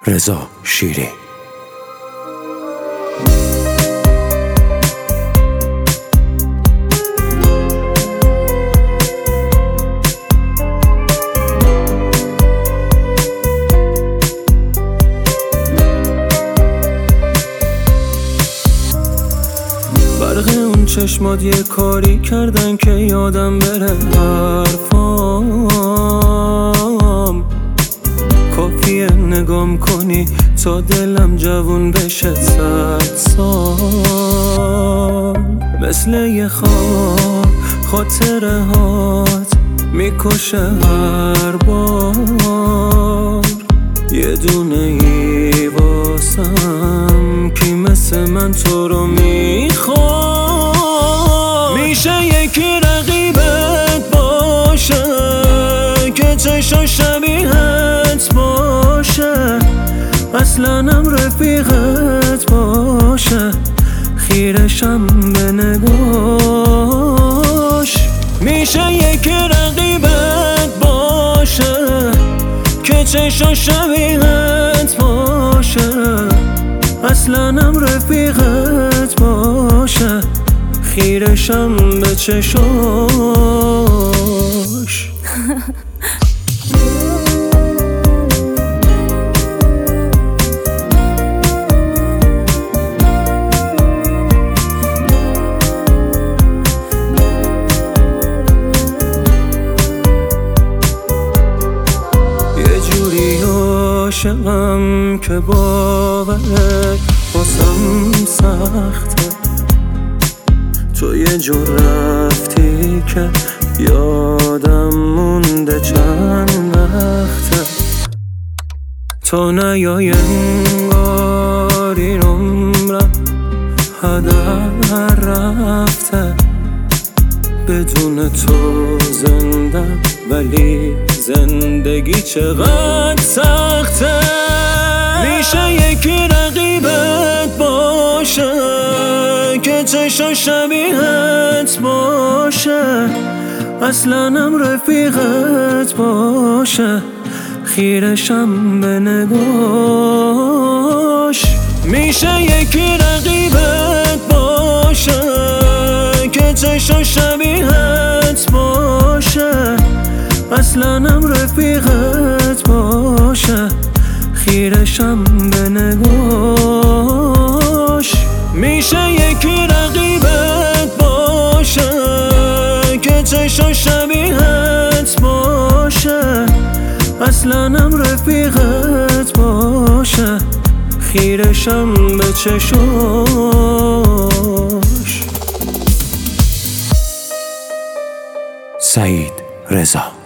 رضا شیری. برق اون چشمات یه کاری کردن که یادم بره حرفام. کافیه نگام کنی تا دلم جوون بشه 100 سال. مثل یه خواب خاطره هات میکشه هر بار. یه دونه ای واسم کی مثل من تو رو میخواد. میشه یکی رقیبت باشه که چشم شبیهت باشه، اصلا هم رفیقت باشه، خیرشم به نگاش. میشه یکی رقیبت باشه که چشم شبیهت باشه، اصلا هم رفیقت باشه، خیرشم به چشاش. عاشقم که باورت واسم سخته. تو یه جور رفتی که یادم مونده چند وقته. تو نیای انگار این عمرم هدر رفته. بدون تو زندم ولی زندگی چقدر سخته. میشه یکی رقیبت باشه که چشم شبیهت باشه، اصلا هم رفیقت باشه، خیرشم به نگاش. میشه یکی رقیبت باشه که چشم شبیهت باشه، اصلا هم رفیقت باشه، خیرشم به نگاش. میشه یکی رقیبت باشه که چشم شبیهت باشه، اصلا هم رفیقت باشه، خیرشم به چشاش. سعید رضا.